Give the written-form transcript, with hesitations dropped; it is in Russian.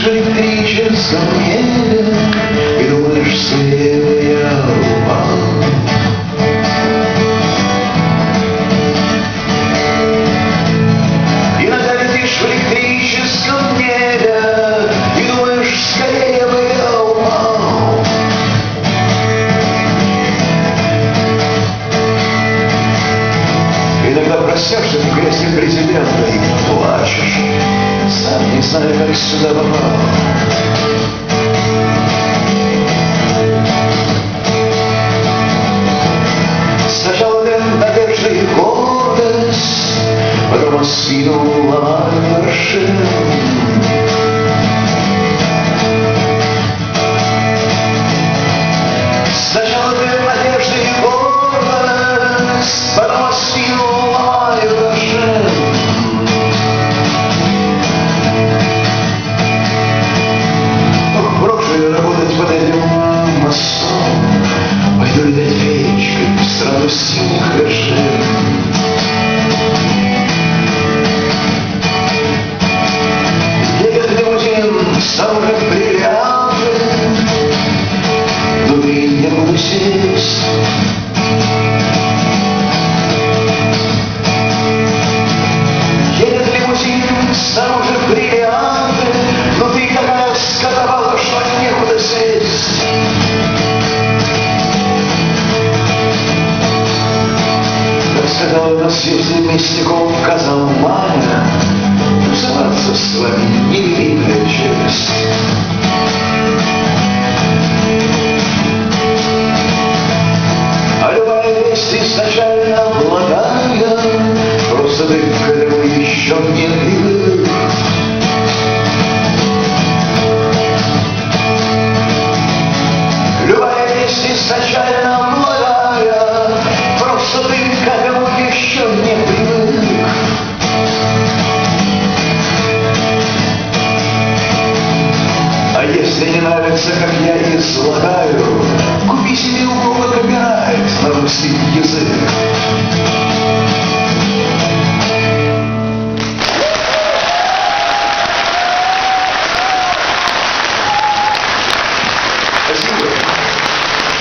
в электрическом небе и думаешь, скорее я упал. Иногда летишь в электрическом небе и думаешь, скорее бы я упал. Иногда проснешься в кресле президента и плачешь, сам не знаю, как сюда попал. Сначала надежда и гордость, потом спину ломали вершин. Сначала надежда и гордость, потом спину ломали вершин. Работать под этим мостом, пойду летать феечкой в страну синих вершин. Едет лимузин, сам же бриллианты, внутри не буду сесть. Едет лимузин, сам же бриллианты, внутри такая скотовала, что некуда сесть. Как сказал на свете мясников казал Маня, тусоваться с вами невеликая честь. А любая весть изначально благая, просто ты к этому еще не привык. Любая весть изначально благая, просто ты к этому еще не привык. А если не нравится, как я излагаю, купи себе у Google копирайт на русский язык.